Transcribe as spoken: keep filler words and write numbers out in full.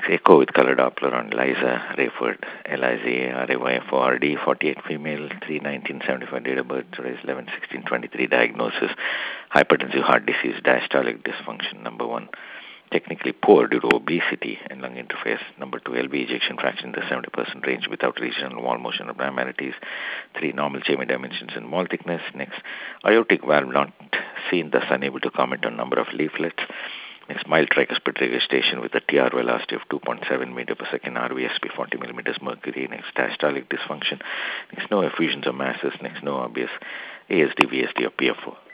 Next, echo with color Doppler on Liza Rayford, L I Z A R A Y F O R D, forty-eight female, three nineteen seventy-five date of birth, today's eleven sixteen twenty-three diagnosis, hypertensive heart disease, diastolic dysfunction, number one, technically poor due to obesity and lung interface, number two, L V ejection fraction in the seventy percent range without regional wall motion abnormalities, three, normal Chamie dimensions and wall thickness, next, aortic valve not seen, thus unable to comment on number of leaflets, next, mild tricuspid regurgitation with a T R velocity of two point seven meter per second, R V S P forty millimeters mercury, next, diastolic dysfunction, next, no effusions or masses, next, no obvious A S D, V S D or P F O.